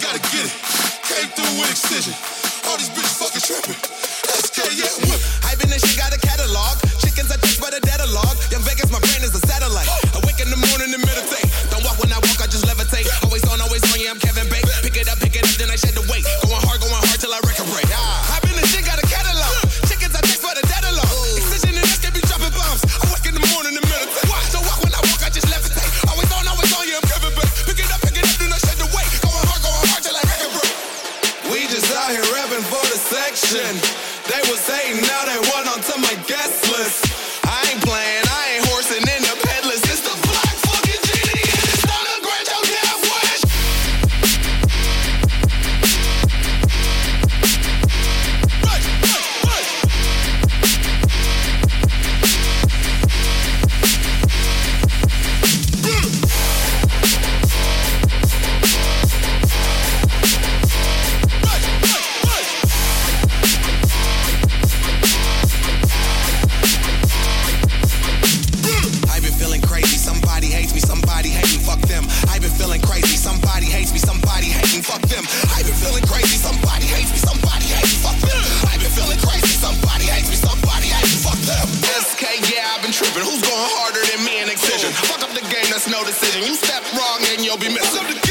gotta get it. Came through with excision. All these bitches fucking tripping. SK, yeah, whip. Hype in that shit got a catalog. Chickens I text by the detalog. Young Vegas, my brain is a satellite. Awake in the morning and meditate. Don't walk when I walk, I just levitate. Always on, yeah, I'm Kevin Bacon. Pick it up, then I shed the weight. Going hard till I record break. Hype in that shit got a catalog. Chickens I text by the detalog. Excision and SK be dropping bombs. Awake in the morning and meditate. Don't walk when I walk, I just levitate. Always on, yeah, I'm Kevin Bacon. Pick it up, then I shed the weight. Going hard till I record break. We just out here rapping for the section. They was hating, now they want onto my guest list. I ain't playing, I ain't horsing in the pet list. It's the black fucking genie and it's not a great your damn wish. Fuck them. I've been feeling crazy. Somebody hates me. Somebody hates me. Fuck them. I've been feeling crazy. Somebody hates me. Somebody hates me. Fuck them. SK, yeah, I've been tripping. Who's going harder than me in Excision? Fuck up the game, that's no decision. You step wrong and you'll be missing.